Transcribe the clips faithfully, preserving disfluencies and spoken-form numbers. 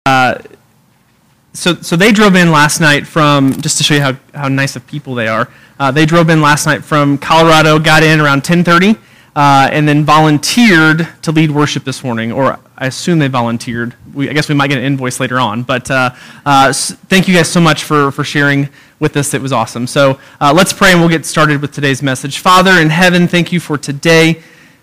Uh, so, so they drove in last night from, just to show you how, how nice of people they are, uh, they drove in last night from Colorado, got in around ten thirty, uh, and then volunteered to lead worship this morning, or I assume they volunteered. We, I guess we might get an invoice later on, but uh, uh, thank you guys so much for, for sharing with us. It was awesome. So uh, let's pray and we'll get started with today's message. Father in heaven, thank you for today.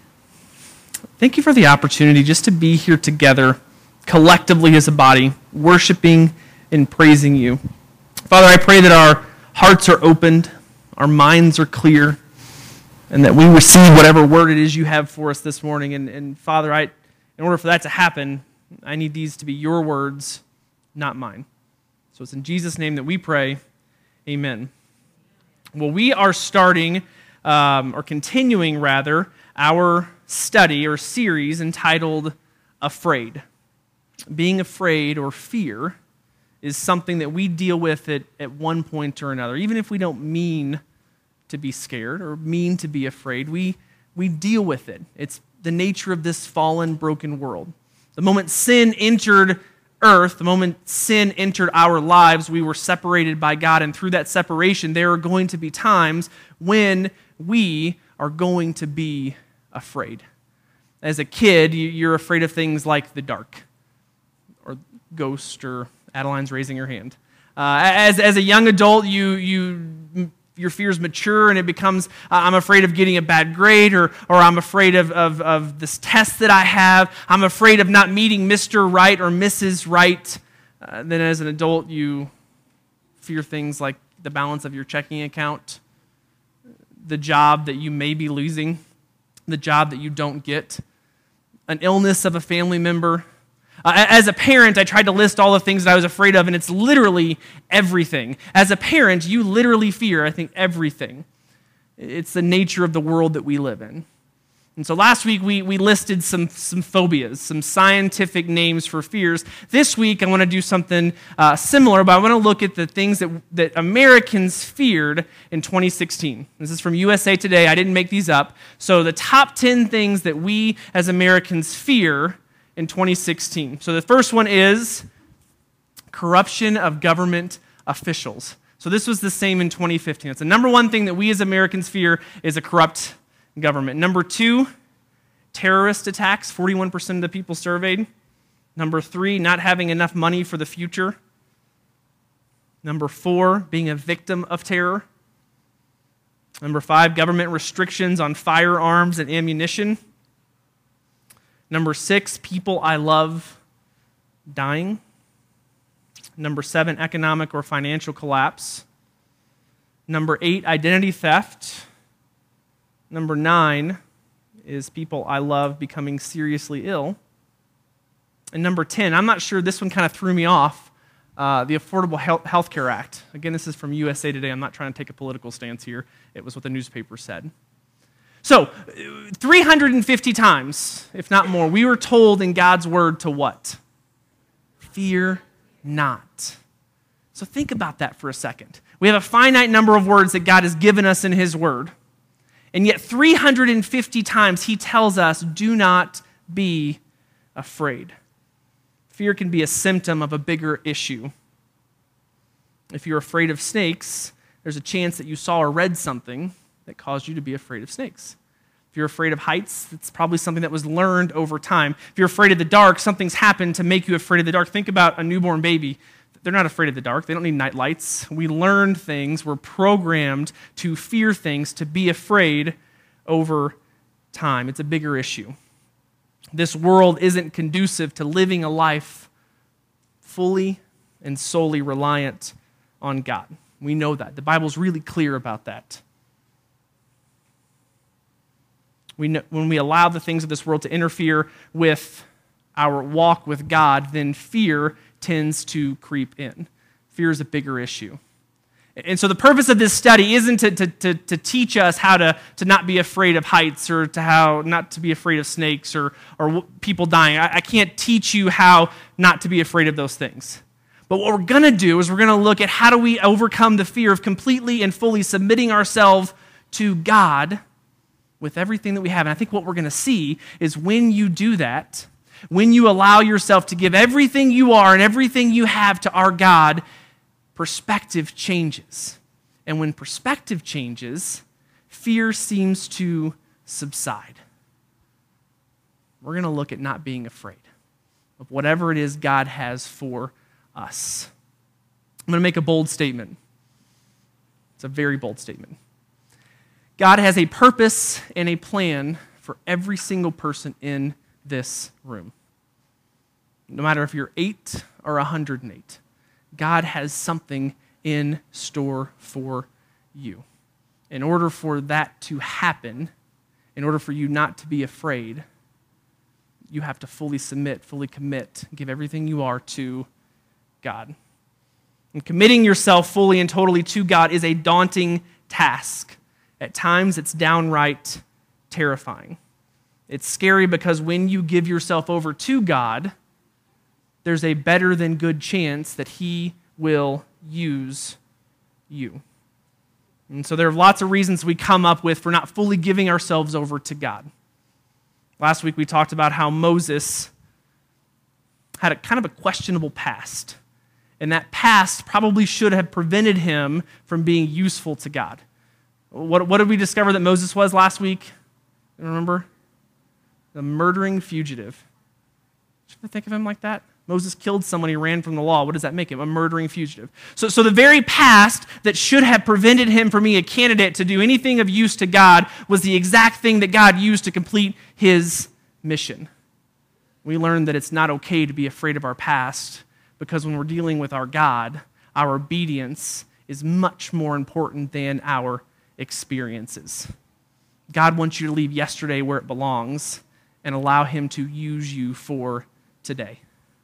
Thank you for the opportunity just to be here together collectively as a body, worshiping and praising you. Father, I pray that our hearts are opened, our minds are clear, and that we receive whatever word it is you have for us this morning. And, and Father, I, in order for that to happen, I need these to be your words, not mine. So it's in Jesus' name that we pray. Amen. Well, we are starting, um, or continuing rather, our study or series entitled Afraid. Being afraid or fear is something that we deal with at, at one point or another. Even if we don't mean to be scared or mean to be afraid, we, we deal with it. It's the nature of this fallen, broken world. The moment sin entered earth, the moment sin entered our lives, we were separated by God, and through that separation, there are going to be times when we are going to be afraid. As a kid, you're afraid of things like the dark, or ghost, or Adeline's raising her hand. Uh, as, as a young adult, you you your fears mature, and it becomes, uh, I'm afraid of getting a bad grade, or or I'm afraid of, of, of this test that I have. I'm afraid of not meeting Mister Right or Missus Right. Uh, then as an adult, you fear things like the balance of your checking account, the job that you may be losing, the job that you don't get, an illness of a family member. Uh, as a parent, I tried to list all the things that I was afraid of, and it's literally everything. As a parent, you literally fear, I think, everything. It's the nature of the world that we live in. And so last week, we, we listed some, some phobias, some scientific names for fears. This week, I want to do something uh, similar, but I want to look at the things that, that Americans feared in twenty sixteen. This is from U S A Today. I didn't make these up. So the top ten things that we as Americans fear in twenty sixteen. So the first one is corruption of government officials. So this was the same in twenty fifteen. It's the number one thing that we as Americans fear is a corrupt government. Number two, terrorist attacks, forty-one percent of the people surveyed. Number three, not having enough money for the future. Number four, being a victim of terror. Number five, government restrictions on firearms and ammunition. Number six, people I love dying. Number seven, economic or financial collapse. Number eight, identity theft. Number nine is people I love becoming seriously ill. And number ten, I'm not sure, this one kind of threw me off, uh, the Affordable Health Care Act. Again, this is from U S A Today. I'm not trying to take a political stance here. It was what the newspaper said. So, three hundred fifty times, if not more, we were told in God's word to what? Fear not. So think about that for a second. We have a finite number of words that God has given us in his word. And yet three hundred fifty times he tells us, do not be afraid. Fear can be a symptom of a bigger issue. If you're afraid of snakes, there's a chance that you saw or read something that caused you to be afraid of snakes. If you're afraid of heights, it's probably something that was learned over time. If you're afraid of the dark, something's happened to make you afraid of the dark. Think about a newborn baby. They're not afraid of the dark. They don't need night lights. We learned things. We're programmed to fear things, to be afraid over time. It's a bigger issue. This world isn't conducive to living a life fully and solely reliant on God. We know that. The Bible's really clear about that. We know, when we allow the things of this world to interfere with our walk with God, then fear tends to creep in. Fear is a bigger issue. And so the purpose of this study isn't to, to, to, to teach us how to, to not be afraid of heights, or to how not to be afraid of snakes, or, or people dying. I, I can't teach you how not to be afraid of those things. But what we're going to do is we're going to look at how do we overcome the fear of completely and fully submitting ourselves to God with everything that we have. And I think what we're going to see is when you do that, When you allow yourself to give everything you are and everything you have to our God, perspective changes. And when perspective changes, fear seems to subside. We're going to look at not being afraid of whatever it is God has for us. I'm going to make a bold statement. It's a very bold statement. God has a purpose and a plan for every single person in this room. No matter if you're eight or one hundred eight, God has something in store for you. In order for that to happen, in order for you not to be afraid, you have to fully submit, fully commit, give everything you are to God. And committing yourself fully and totally to God is a daunting task. At times, it's downright terrifying. It's scary because when you give yourself over to God, there's a better than good chance that He will use you. And so there are lots of reasons we come up with for not fully giving ourselves over to God. Last week we talked about how Moses had a kind of a questionable past. And that past probably should have prevented him from being useful to God. What, what did we discover that Moses was last week? Remember? The murdering fugitive. Should we think of him like that? Moses killed someone, he ran from the law. What does that make him? A murdering fugitive. So, so the very past that should have prevented him from being a candidate to do anything of use to God was the exact thing that God used to complete His mission. We learned that it's not okay to be afraid of our past, because when we're dealing with our God, our obedience is much more important than our experiences. God wants you to leave yesterday where it belongs and allow Him to use you for today.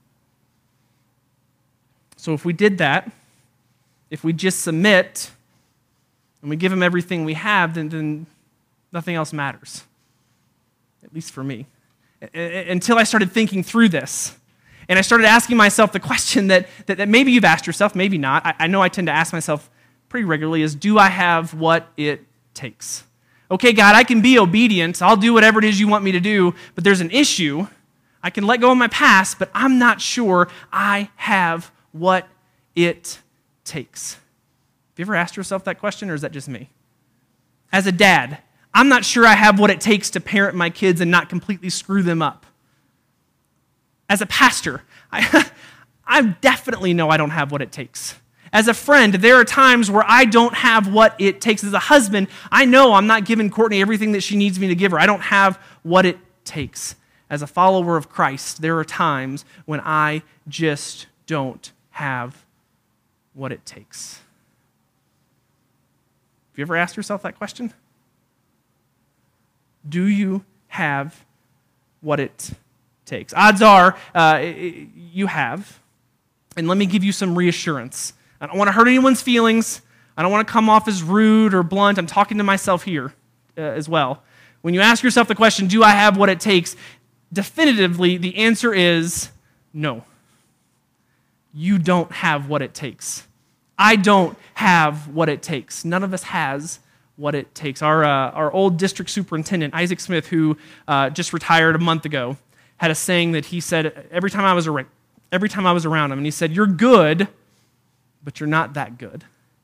So if we did that, if we just submit and we give Him everything we have, then, then nothing else matters, at least for me. Until I started thinking through this, and I started asking myself the question that, that, that maybe you've asked yourself, maybe not. I, I know I tend to ask myself pretty regularly is, do I have what it takes? Okay, God, I can be obedient. I'll do whatever it is you want me to do, but there's an issue. I can let go of my past, but I'm not sure I have what it takes. Have you ever asked yourself that question, or is that just me? As a dad, I'm not sure I have what it takes to parent my kids and not completely screw them up. As a pastor, I, I definitely know I don't have what it takes. As a friend, there are times where I don't have what it takes. As a husband, I know I'm not giving Courtney everything that she needs me to give her. I don't have what it takes. As a follower of Christ, there are times when I just don't have what it takes. Have you ever asked yourself that question? Do you have what it takes? Odds are uh, you have. And let me give you some reassurance. I don't want to hurt anyone's feelings. I don't want to come off as rude or blunt. I'm talking to myself here uh, as well. When you ask yourself the question, do I have what it takes? Definitively, the answer is no. You don't have what it takes. I don't have what it takes. None of us has what it takes. Our, uh, our old district superintendent, Isaac Smith, who uh, just retired a month ago, had a saying that he said every time I was around, every time I was around him, and he said, "You're good, but you're not that good.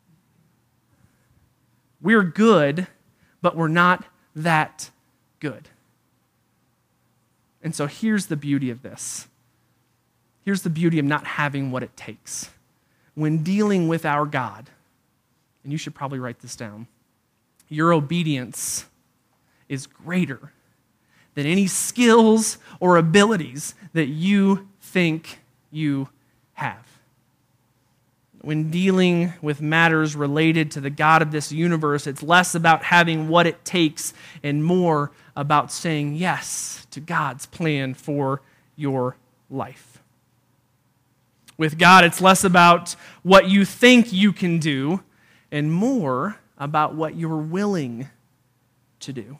We're good, but we're not that good." And so here's the beauty of this. Here's the beauty of not having what it takes. When dealing with our God, and you should probably write this down, your obedience is greater than any skills or abilities that you think you have. When dealing with matters related to the God of this universe, it's less about having what it takes and more about saying yes to God's plan for your life. With God, it's less about what you think you can do and more about what you're willing to do.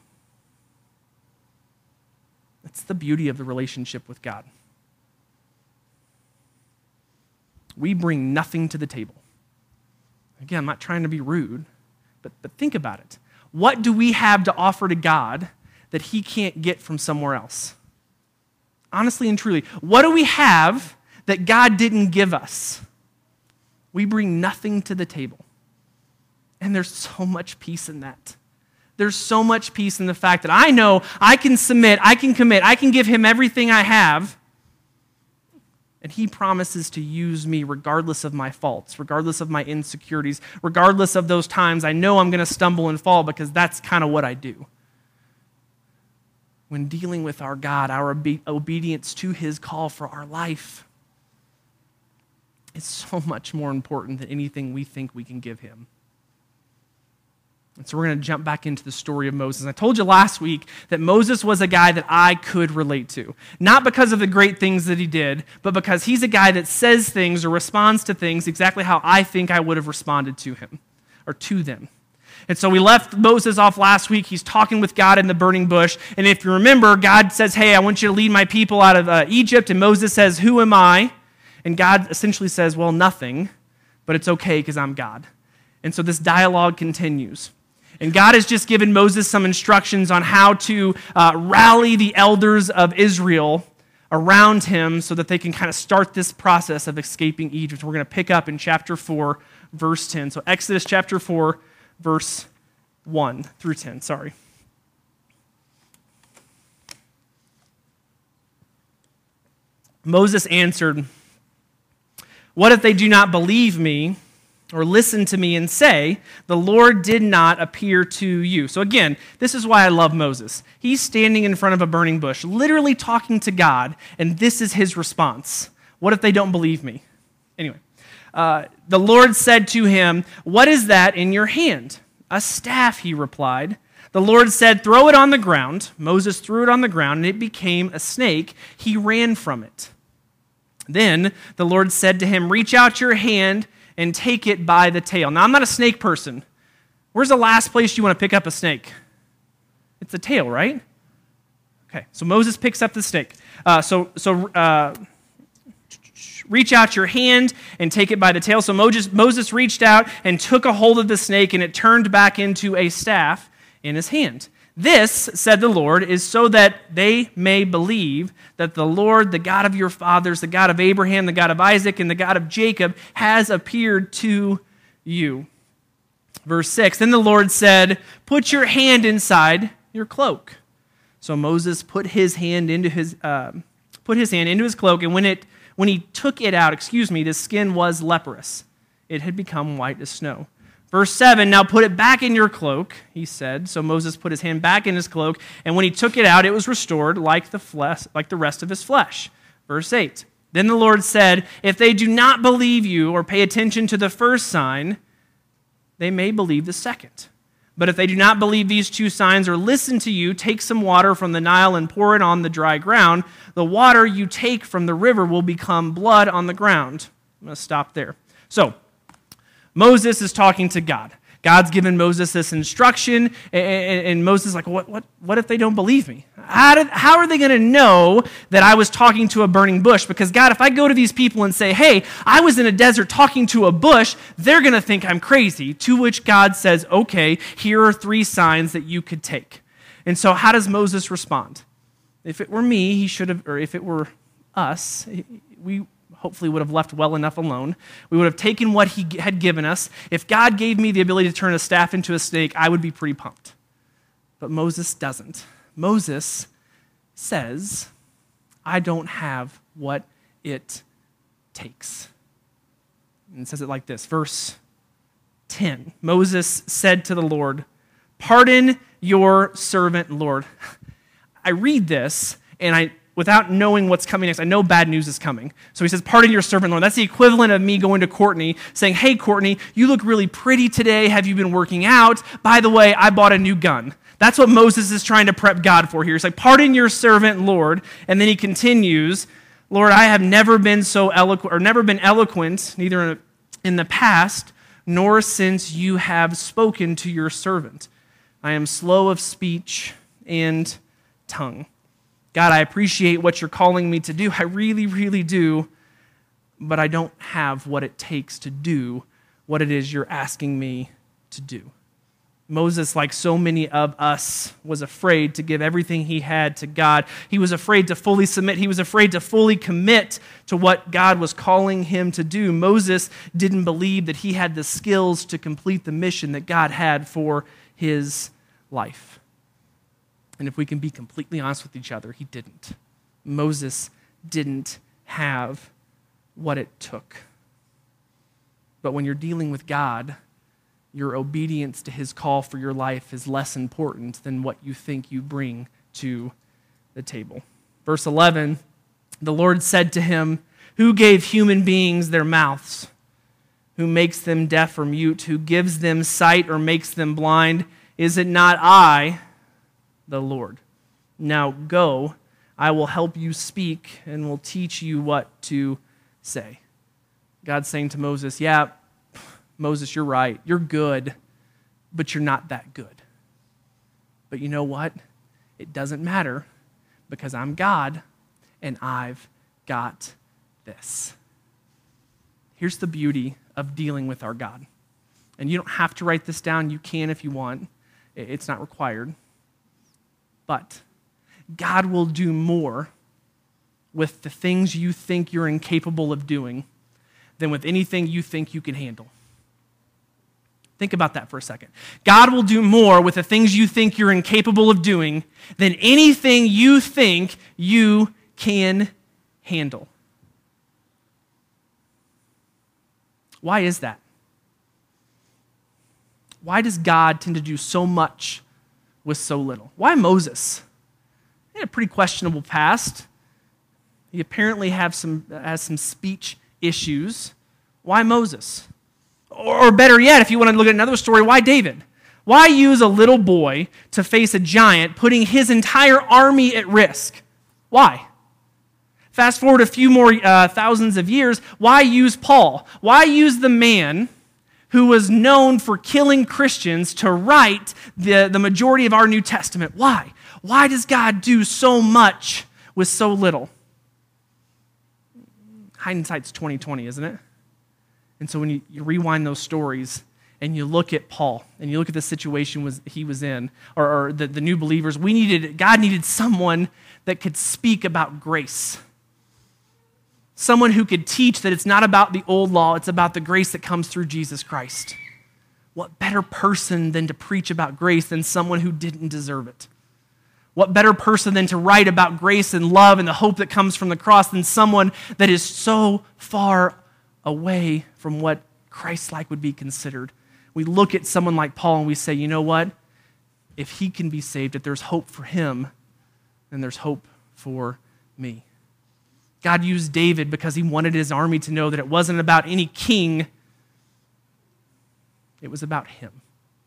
That's the beauty of the relationship with God. We bring nothing to the table. Again, I'm not trying to be rude, but, but think about it. What do we have to offer to God that He can't get from somewhere else? honestly and truly, what do we have that God didn't give us? We bring nothing to the table. And there's so much peace in that. There's so much peace in the fact that I know I can submit, I can commit, I can give him everything I have, and he promises to use me regardless of my faults, regardless of my insecurities, regardless of those times I know I'm going to stumble and fall, because that's kind of what I do. When dealing with our God, our obe- obedience to his call for our life is so much more important than anything we think we can give him. And so we're going to jump back into the story of Moses. I told you last week that Moses was a guy that I could relate to. Not because of the great things that he did, but because he's a guy that says things or responds to things exactly how I think I would have responded to him or to them. And so we left Moses off last week. He's talking with God in the burning bush. And if you remember, God says, hey, I want you to lead my people out of uh, Egypt. And Moses says, who am I? And God essentially says, well, nothing, but it's okay because I'm God. And so this dialogue continues. And God has just given Moses some instructions on how to uh, rally the elders of Israel around him so that they can kind of start this process of escaping Egypt. We're going to pick up in chapter four, verse ten. So Exodus chapter four, verse one through ten, sorry. Moses answered, what if they do not believe me or listen to me and say, the Lord did not appear to you? So again, this is why I love Moses. He's standing in front of a burning bush, literally talking to God, and this is his response. What if they don't believe me? Anyway, uh, the Lord said to him, what is that in your hand? A staff, he replied. The Lord said, throw it on the ground. Moses threw it on the ground, and it became a snake. He ran from it. Then the Lord said to him, reach out your hand and take it by the tail. Now, I'm not a snake person. Where's the last place you want to pick up a snake? It's the tail, right? Okay, so Moses picks up the snake. Uh, so, so uh, reach out your hand and take it by the tail. So Moses, Moses reached out and took a hold of the snake, and it turned back into a staff in his hand. This, said the Lord, is so that they may believe that the Lord, the God of your fathers, the God of Abraham, the God of Isaac, and the God of Jacob, has appeared to you. Verse six, then the Lord said, put your hand inside your cloak. So Moses put his hand into his uh, put his hand into his cloak, and when it when he took it out, excuse me, the skin was leprous. It had become white as snow. Verse seven, now put it back in your cloak, he said. So Moses put his hand back in his cloak, and when he took it out, it was restored like the flesh, like the rest of his flesh. Verse eight, then the Lord said, if they do not believe you or pay attention to the first sign, they may believe the second. But if they do not believe these two signs or listen to you, take some water from the Nile and pour it on the dry ground. The water you take from the river will become blood on the ground. I'm going to stop there. So, Moses is talking to God. God's given Moses this instruction, and, and Moses is like, what, what, what if they don't believe me? How, did, how are they going to know that I was talking to a burning bush? Because God, if I go to these people and say, hey, I was in a desert talking to a bush, they're going to think I'm crazy. To which God says, okay, here are three signs that you could take. And so how does Moses respond? If it were me, he should have, or if it were us, we hopefully would have left well enough alone. We would have taken what he had given us. If God gave me the ability to turn a staff into a snake, I would be pretty pumped. But Moses doesn't. Moses says, I don't have what it takes. And it says it like this, verse ten. Moses said to the Lord, pardon your servant, Lord. I read this, and I without knowing what's coming next, I know bad news is coming. So he says, pardon your servant, Lord. That's the equivalent of me going to Courtney saying, hey, Courtney, you look really pretty today. Have you been working out? By the way, I bought a new gun. That's what Moses is trying to prep God for here. He's like, pardon your servant, Lord. And then he continues, Lord, I have never been so eloquent, or never been eloquent, neither in the past, nor since you have spoken to your servant. I am slow of speech and tongue. God, I appreciate what you're calling me to do. I really, really do. But I don't have what it takes to do what it is you're asking me to do. Moses, like so many of us, was afraid to give everything he had to God. He was afraid to fully submit. He was afraid to fully commit to what God was calling him to do. Moses didn't believe that he had the skills to complete the mission that God had for his life. And if we can be completely honest with each other, he didn't. Moses didn't have what it took. But when you're dealing with God, your obedience to his call for your life is less important than what you think you bring to the table. Verse eleven, the Lord said to him, "Who gave human beings their mouths? Who makes them deaf or mute? Who gives them sight or makes them blind? Is it not I, the Lord? Now go, I will help you speak and will teach you what to say." God's saying to Moses, yeah, Moses, you're right. You're good, but you're not that good. But you know what? It doesn't matter because I'm God and I've got this. Here's the beauty of dealing with our God. And you don't have to write this down. You can if you want. It's not required. But God will do more with the things you think you're incapable of doing than with anything you think you can handle. Think about that for a second. God will do more with the things you think you're incapable of doing than anything you think you can handle. Why is that? Why does God tend to do so much with so little? Why Moses? He had a pretty questionable past. He apparently have some, has some speech issues. Why Moses? Or better yet, if you want to look at another story, why David? Why use a little boy to face a giant, putting his entire army at risk? Why? Fast forward a few more uh, thousands of years, why use Paul? Why use the man who was known for killing Christians to write the, the majority of our New Testament? Why? Why does God do so much with so little? Hindsight's twenty twenty, isn't it? And so when you, you rewind those stories and you look at Paul and you look at the situation was, he was in, or, or the, the new believers, we needed, God needed someone that could speak about grace. Someone who could teach that it's not about the old law, it's about the grace that comes through Jesus Christ. What better person than to preach about grace than someone who didn't deserve it? What better person than to write about grace and love and the hope that comes from the cross than someone that is so far away from what Christ-like would be considered? We look at someone like Paul and we say, you know what? If he can be saved, if there's hope for him, then there's hope for me. God used David because he wanted his army to know that it wasn't about any king. It was about him.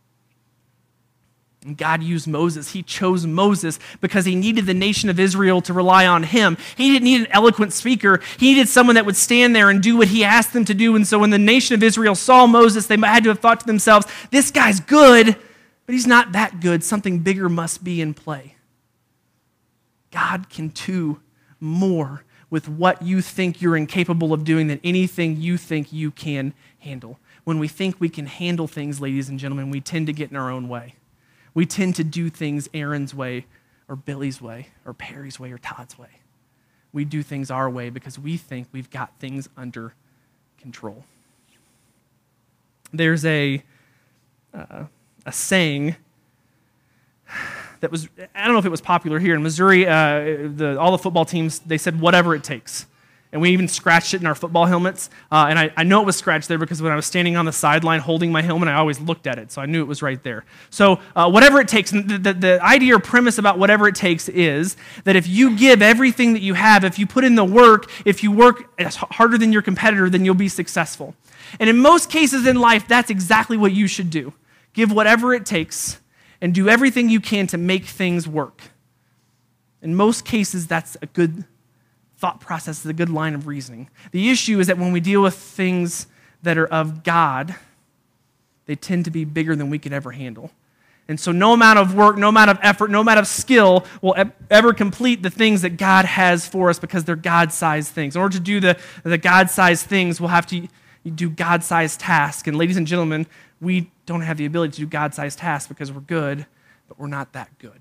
And God used Moses. He chose Moses because he needed the nation of Israel to rely on him. He didn't need an eloquent speaker. He needed someone that would stand there and do what he asked them to do. And so when the nation of Israel saw Moses, they had to have thought to themselves, this guy's good, but he's not that good. Something bigger must be in play. God can do more with what you think you're incapable of doing than anything you think you can handle. When we think we can handle things, ladies and gentlemen, we tend to get in our own way. We tend to do things Aaron's way or Billy's way or Perry's way or Todd's way. We do things our way because we think we've got things under control. There's a, uh, a saying that was, I don't know if it was popular here in Missouri, uh, the, all the football teams, they said whatever it takes. And we even scratched it in our football helmets. Uh, and I, I know it was scratched there because when I was standing on the sideline holding my helmet, I always looked at it, so I knew it was right there. So uh, whatever it takes, the, the, the idea or premise about whatever it takes is that if you give everything that you have, if you put in the work, if you work harder than your competitor, then you'll be successful. And in most cases in life, that's exactly what you should do. Give whatever it takes and do everything you can to make things work. In most cases, that's a good thought process, is a good line of reasoning. The issue is that when we deal with things that are of God, they tend to be bigger than we can ever handle. And so no amount of work, no amount of effort, no amount of skill will ever complete the things that God has for us because they're God-sized things. In order to do the, the God-sized things, we'll have to do God-sized tasks. And ladies and gentlemen, we don't have the ability to do God-sized tasks because we're good, but we're not that good.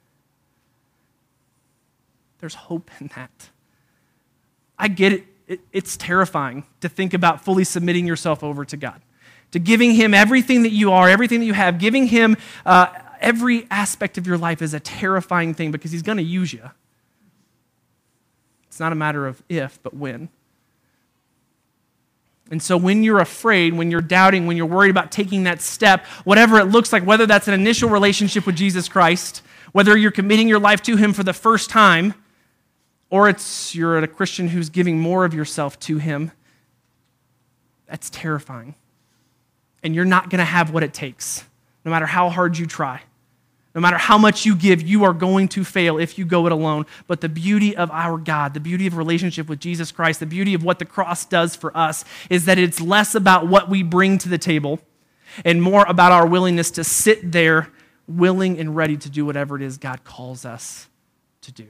There's hope in that. I get it. it. It's terrifying to think about fully submitting yourself over to God, to giving him everything that you are, everything that you have, giving him uh, every aspect of your life is a terrifying thing because he's going to use you. It's not a matter of if, but when. And so when you're afraid, when you're doubting, when you're worried about taking that step, whatever it looks like, whether that's an initial relationship with Jesus Christ, whether you're committing your life to him for the first time, or it's you're a Christian who's giving more of yourself to him, that's terrifying. And you're not going to have what it takes, no matter how hard you try. No matter how much you give, you are going to fail if you go it alone. But the beauty of our God, the beauty of relationship with Jesus Christ, the beauty of what the cross does for us is that it's less about what we bring to the table and more about our willingness to sit there willing and ready to do whatever it is God calls us to do.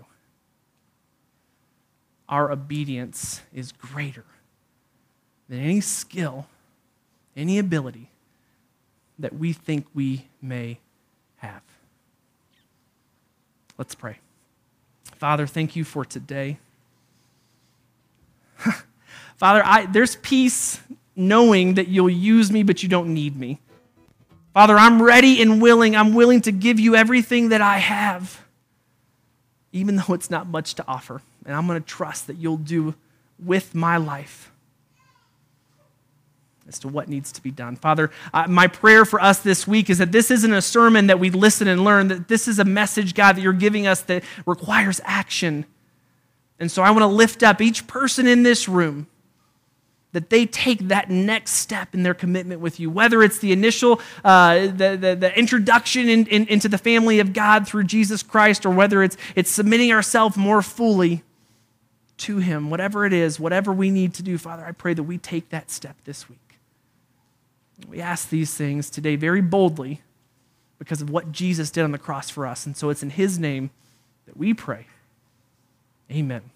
Our obedience is greater than any skill, any ability that we think we may have. Let's pray. Father, thank you for today. Father, I, there's peace knowing that you'll use me, but you don't need me. Father, I'm ready and willing. I'm willing to give you everything that I have, even though it's not much to offer. And I'm going to trust that you'll do with my life as to what needs to be done. Father, uh, my prayer for us this week is that this isn't a sermon that we listen and learn, that this is a message, God, that you're giving us that requires action. And so I want to lift up each person in this room, that they take that next step in their commitment with you, whether it's the initial, uh, the, the, the introduction in, in, into the family of God through Jesus Christ, or whether it's, it's submitting ourselves more fully to him. Whatever it is, whatever we need to do, Father, I pray that we take that step this week. We ask these things today very boldly because of what Jesus did on the cross for us. And so it's in his name that we pray. Amen.